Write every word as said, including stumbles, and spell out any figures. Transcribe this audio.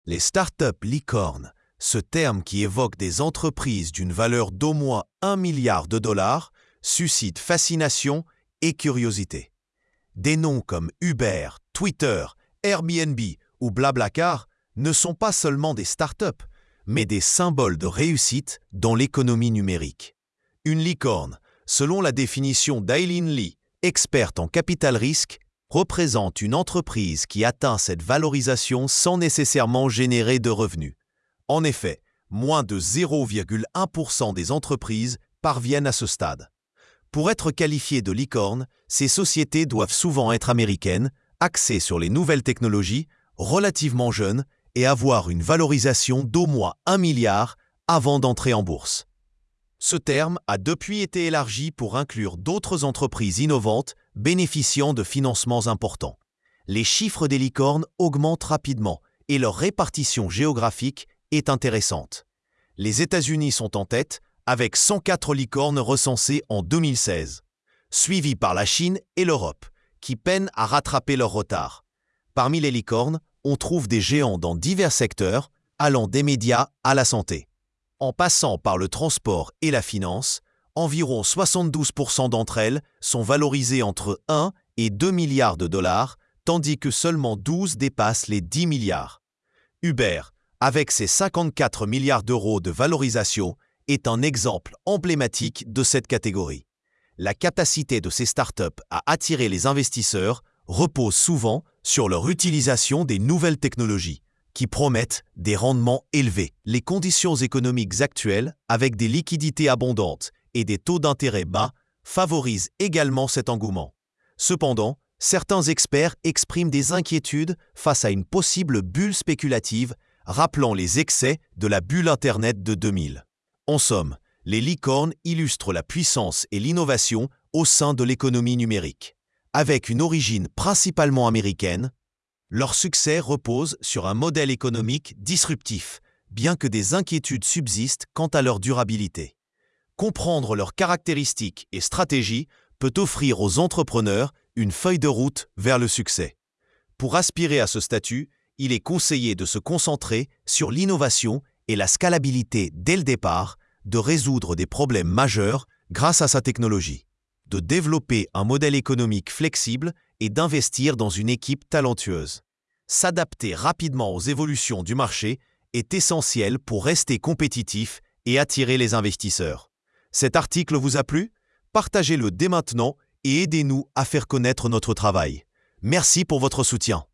Les startups licornes, ce terme qui évoque des entreprises d'une valeur d'au moins un milliard de dollars, suscite fascination et curiosité. Des noms comme Uber, Twitter, Airbnb ou Blablacar ne sont pas seulement des startups, mais des symboles de réussite dans l'économie numérique. Une licorne, selon la définition d'Aileen Lee, experte en capital risque, représente une entreprise qui atteint cette valorisation sans nécessairement générer de revenus. En effet, moins de zéro virgule un pour cent des entreprises parviennent à ce stade. Pour être qualifiées de licornes, ces sociétés doivent souvent être américaines, axées sur les nouvelles technologies, relativement jeunes et avoir une valorisation d'au moins un milliard avant d'entrer en bourse. Ce terme a depuis été élargi pour inclure d'autres entreprises innovantes bénéficiant de financements importants. Les chiffres des licornes augmentent rapidement et leur répartition géographique est intéressante. Les États-Unis sont en tête avec cent quatre licornes recensées en deux mille seize, suivies par la Chine et l'Europe, qui peinent à rattraper leur retard. Parmi les licornes, on trouve des géants dans divers secteurs, allant des médias à la santé. En passant par le transport et la finance, environ soixante-douze pour cent d'entre elles sont valorisées entre un et deux milliards de dollars, tandis que seulement douze dépassent les dix milliards. Uber, avec ses cinquante-quatre milliards d'euros de valorisation, est un exemple emblématique de cette catégorie. La capacité de ces startups à attirer les investisseurs repose souvent sur leur utilisation des nouvelles technologies, qui promettent des rendements élevés. Les conditions économiques actuelles, avec des liquidités abondantes et des taux d'intérêt bas, favorisent également cet engouement. Cependant, certains experts expriment des inquiétudes face à une possible bulle spéculative, rappelant les excès de la bulle Internet de deux mille. En somme, les licornes illustrent la puissance et l'innovation au sein de l'économie numérique. Avec une origine principalement américaine, leur succès repose sur un modèle économique disruptif, bien que des inquiétudes subsistent quant à leur durabilité. Comprendre leurs caractéristiques et stratégies peut offrir aux entrepreneurs une feuille de route vers le succès. Pour aspirer à ce statut, il est conseillé de se concentrer sur l'innovation et la scalabilité dès le départ, de résoudre des problèmes majeurs grâce à sa technologie, de développer un modèle économique flexible et d'investir dans une équipe talentueuse. S'adapter rapidement aux évolutions du marché est essentiel pour rester compétitif et attirer les investisseurs. Cet article vous a plu? Partagez-le dès maintenant et aidez-nous à faire connaître notre travail. Merci pour votre soutien.